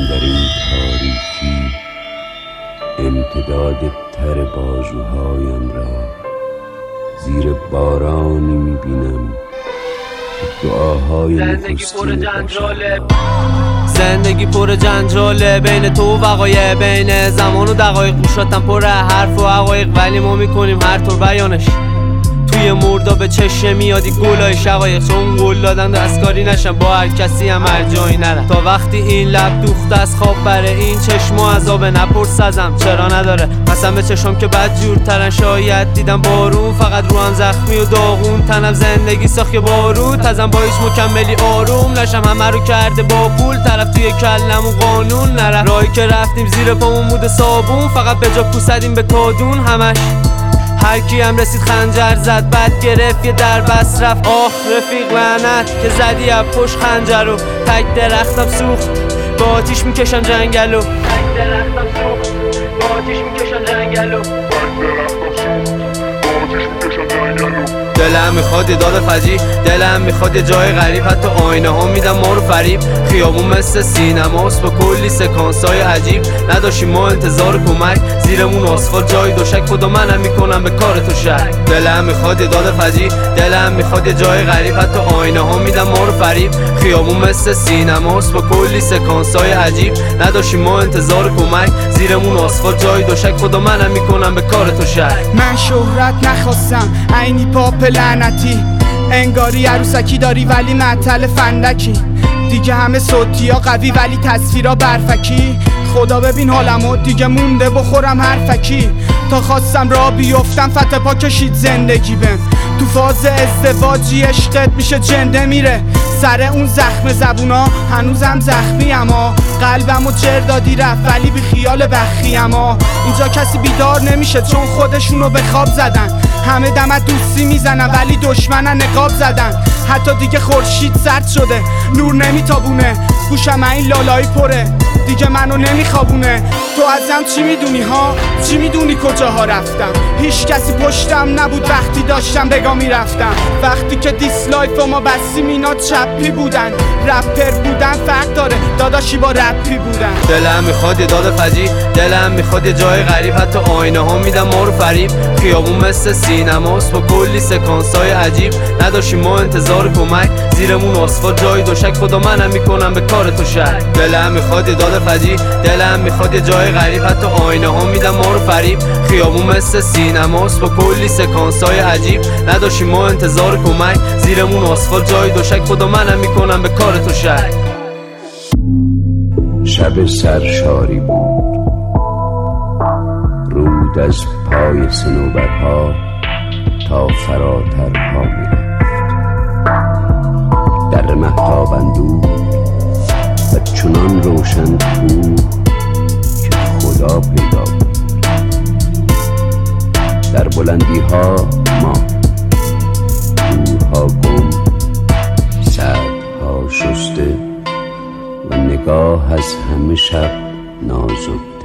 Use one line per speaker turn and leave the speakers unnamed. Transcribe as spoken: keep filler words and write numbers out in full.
در این تاریکی امتداد تر بازوهایم را زیر بارانی میبینم که دعاهای نخستین باشم.
زندگی پر جنجاله بین تو و وقایع، بین زمان و دقایق. گوشاتم پر حرف و حقایق ولی ما میکنیم هر طور بیانش. توی مردا به چشم میادی گلای شقایق، چون گل دادن دستکاری نشم با هر کسی هم هر جایی نرم. تا وقتی این لب دوخته از خواب بره، این چشم و عذابه نپرس ازم چرا نداره. قسم به چشم که بد جورترن، شاید دیدم بارون فقط رو هم زخمی و داغون. تنم زندگی ساخت بارون تزم با هیچ مکملی آروم نشم. همه رو کرده با پول طرف توی کلم و قانون نره. راهی که رفتیم زیر پامون موده صابون، فقط به جا پوسدیم به کادون همش. هر کی هم رسید خنجر زد، بد گرفت یه در بس رفت. آخ رفیق لعنت که زدی از پشت خنجر رو. تک درختم سوخت با آتیش میکشم جنگلو. تک درختم سوخت با آتیش میکشم جنگلو. دلم میخواد یه داد فجی، دلم میخواد یه جای غریب. حتی آینه ها میدم ما رو فریب. خیابون مثل سینماست با کلی سکانس های عجیب. نداشتیم ما انتظار کمک، زیرمون آسفالت جای دوشک. خدا منم میکنم به کار تو شک. دلم میخواد یه داد فجی، دلم میخواد یه جای غریب. حتی آینه ها میدم ما رو فریب. خیابون مثل سینماست با کلی سکانس های عجیب. نداشتیم ما انتظار کمک، زیرمون آسفالت جای دوشک. خدا منم میکنم به کار تو شک.
من شهرت نخواستم عینی پاپ لعنتی، انگاری عروسکی داری ولی معطل فندکی. دیگه همه صوتیا قوی ولی تصویرا برفکی. خدا ببین حالمو دیگه مونده بخورم حرفکی. تا خواستم را بیفتم فتح پا کشید زندگی بهم. تو فاز ازدواجی عشقت میشه جنده میره. سر اون زخم زبونا هنوزم زخمی، اما قلبمو جر دادی رفت ولی بی خیال بخی. اما اینجا کسی بیدار نمیشه چون خودشونو به خواب زدن. همه دمت دوستی میزنن ولی دشمنن نقاب زدن. حتی دیگه خورشید سرد شده نور نمیتابونه. گوشم این لالایی پره دیگه منو نمیخوابونه. تو ازم چی میدونی ها؟ چی میدونی کجاها رفتم؟ هیچ کسی پشتم نبود وقتی داشتم بگاه میرفتم. وقتی که دیسلایف و ما بستیم اینا چپی بودن. رپر بودن فرق داره داداشی با رپی بودن.
دلم میخواد یه داد فجی، دلم میخواد یه جای غریب. حتی آینه ها میدم ما رو فریب. خیابون مثل سینماست با کلی سکانس های عجیب. نداشتیم ما انتظار کمک، زیرمون آسفالت جای دوشک. خدا منم میکنم به کار تو شک. دلم میخواد یه داد فجی، دلم میخواد یه جای غریب. حتی آینه ها میدم ما رو فریب. خیابون مثل سینماست با کلی سکانس های عجیب. نداشتیم ما انتظار کمک، زیرمون آسفالت جای دوشک. خدا منم میکنم به کار تو شک.
شب سرشاری بود، رود از پای صنوبرها تا فراترها میرفت. در مهتاب اندود و چنان روشن بود که خدا پیدا بود. در بلندی ها ما، دورها گم، سردها شسته و نگاه از همه شب نازک.